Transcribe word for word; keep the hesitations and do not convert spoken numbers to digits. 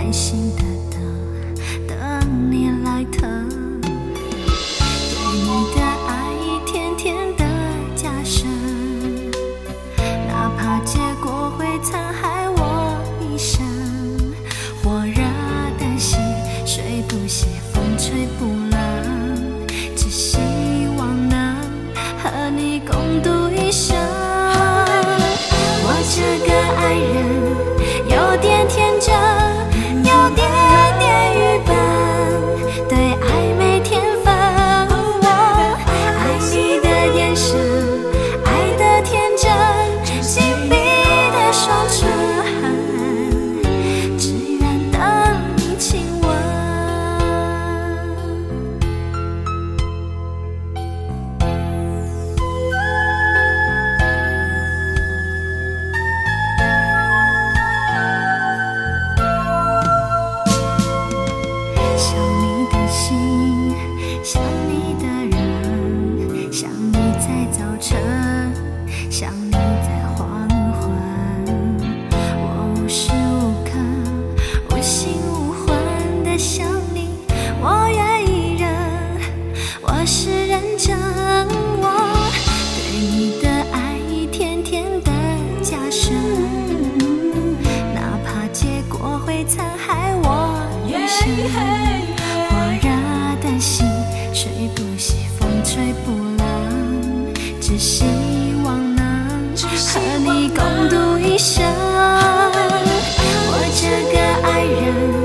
耐心的等，等你来疼。对你的爱一天天的加深，哪怕结果会残害我一生。火热的心，水不熄，风吹不冷，只希望能和你共度一生。我这个爱人有点天真，有点点愚笨，对爱没天分。爱你的眼神，爱的天真，紧闭的双唇，只愿等你亲吻。想你的心，想你的人，想你在早晨，想你在黄昏。我无时无刻，无心无魂的想你，我愿意忍，我是认真。我对你的爱一天天的加深，哪怕结果会残害我一生。火热的心，水不熄，风吹不冷，只希望能和你共度一生。我这个爱人